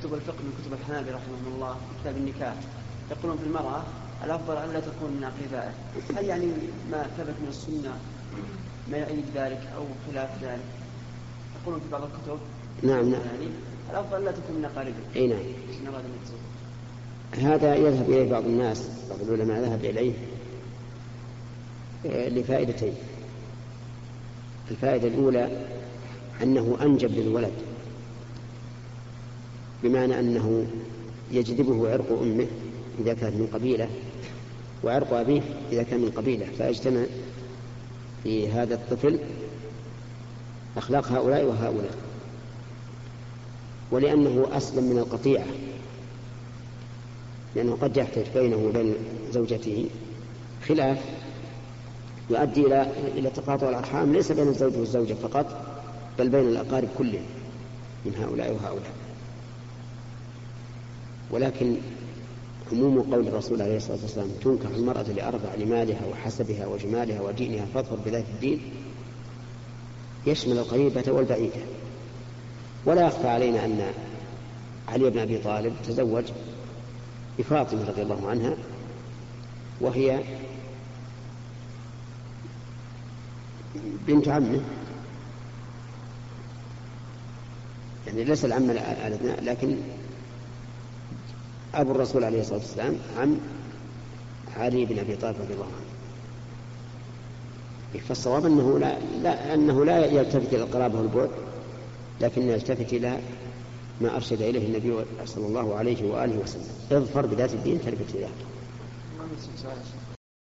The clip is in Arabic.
كتب الفقه من كتب الحنابلة رحمهم الله في كتاب النكاح يقولون في المرأة الأفضل أن لا تكون من أقربائه. هل يعني ما ثبت من السنة ما يؤيد ذلك أو خلاف ذلك؟ يقولون في بعض الكتب نعم يعني الأفضل أن لا تكون من أقاربه. أي نعم. هذا يذهب إليه بعض الناس، بعض العلماء ذهب إليه لفائدتين. الفائدة الأولى أنه أنجب للولد، بمعنى أنه يجذبه عرق أمه إذا كانت من قبيلة وعرق أبيه إذا كان من قبيلة، فيجتمع في هذا الطفل أخلاق هؤلاء وهؤلاء. ولأنه أسلم من القطيعة، لأنه قد يحتاج بينه وبين زوجته خلاف يؤدي إلى تقاطع الأرحام، ليس بين الزوج والزوجة فقط بل بين الأقارب كلهم من هؤلاء وهؤلاء. ولكن عموم قول الرسول عليه الصلاة والسلام تنكح المرأة لأربع: لمالها وحسبها وجمالها ودينها فاظفر بذات الدين، يشمل القريبة والبعيدة. ولا يخفى علينا أن علي بن أبي طالب تزوج بفاطمة رضي الله عنها وهي بنت عمه، يعني ليس العم الأدنى، لكن أبو الرسول عليه الصلاة والسلام عم علي بن أبي طالب رضي الله عنه. فالصواب أنه لا يلتفت إلى القرابة والبعد، لكن يلتفت إلى ما أرشد إليه النبي صلى الله عليه وآله وسلم: اظفر بذات الدين تربت يداك.